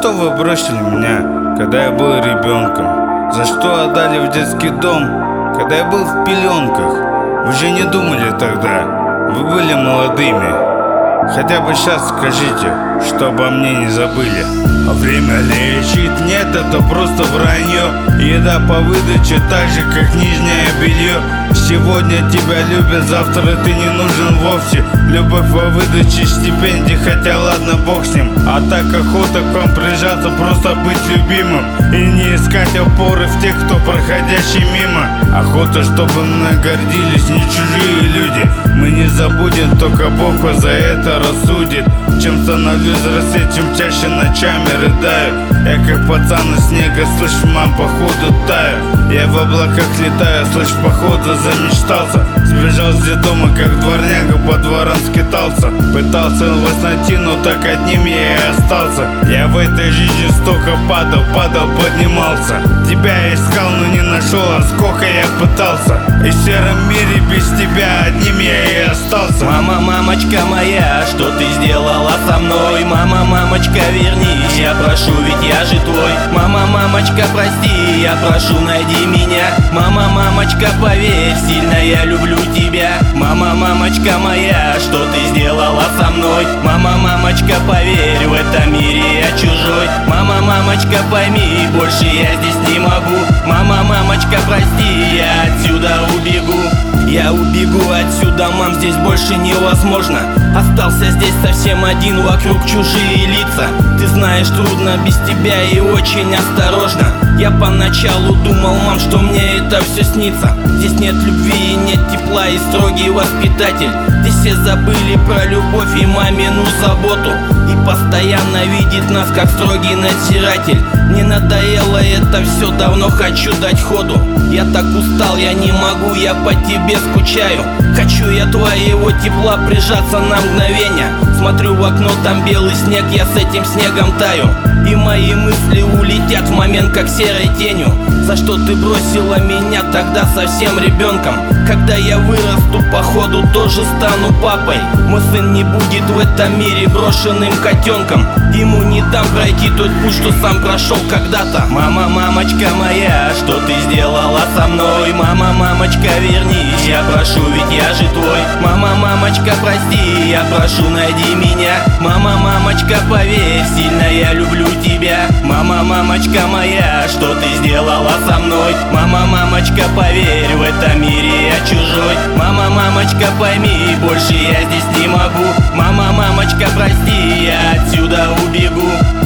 что вы бросили меня, когда я был ребенком? За что отдали в детский дом, когда я был в пеленках? Вы же не думали тогда, вы были молодыми. Хотя бы сейчас скажите, что обо мне не забыли. А время лечит, нет, это просто вранье. Еда по выдаче, так же как нижнее белье. Сегодня тебя любят, завтра ты не нужен вовсе. Любовь во выдаче стипендий, хотя ладно, бог с ним. А так охота к вам прижаться, просто быть любимым. И не искать опоры в тех, кто проходящий мимо. Охота, чтобы мной гордились не чужие люди. Мы не забудем, только Бог вас за это рассудит. Чем становлюсь взрослее, чем чаще ночами рыдаю. Я как пацан из снега, слышь, мам, походу таю. Я в облаках летаю, слышь, походу замечтался. Сбежал с детдома, как дворняга, по дворам скитался. Пытался вас найти, но так одним я и остался. Я в этой жизни столько падал, поднимался. Тебя искал, но не нашел, а сколько я пытался. И в сером мире без тебя одним я и остался. Мама, мамочка моя, что ты сделала со мной? Мама, мамочка, вернись, я прошу, ведь я же твой. Мама, мамочка, прости, я прошу, найди меня. Мама, мамочка, поверь, сильно я люблю тебя. Мама, мамочка моя, что ты сделала со мной? Мама, мамочка, поверь, в этом мире я чужой. Мама, мамочка, пойми, больше я здесь не могу. Мама, мамочка, прости, я отсюда убегу. Я убегу отсюда, мам, здесь больше невозможно. Остался здесь совсем один, вокруг чужие лица. Ты знаешь, трудно без тебя и очень осторожно. Я поначалу думал, мам, что мне это все снится. Здесь нет любви и нет тепла, и строгий воспитатель. Здесь все забыли про любовь и мамину заботу. И постоянно видит нас, как строгий надзиратель. Мне надоело это все, давно хочу дать ходу. Я так устал, я не могу, я по тебе скучаю. Хочу я твоего тепла, прижаться на мгновение. Смотрю в окно, там белый снег, я с этим снегом таю. И мои мысли улетят в момент, как серой тенью. За что ты бросила меня тогда совсем ребенком? Когда я вырасту, походу тоже стану папой. Мой сын не будет в этом мире брошенным котенком. Ему не дам пройти тот путь, что сам прошел когда-то. Мама, мамочка моя, что ты сделала со мной? Мама, мамочка, вернись, я прошу, ведь я же твой. Мама, мамочка, прости, я прошу, найди меня. Мама, мамочка, поверь, сильно я люблю тебя. Мама, мамочка моя, что ты сделала со мной? Мама, мамочка, поверь, в этом мире я чужой. Мама, мамочка, пойми, больше я здесь не могу. Мама, мамочка, прости, я отсюда убегу.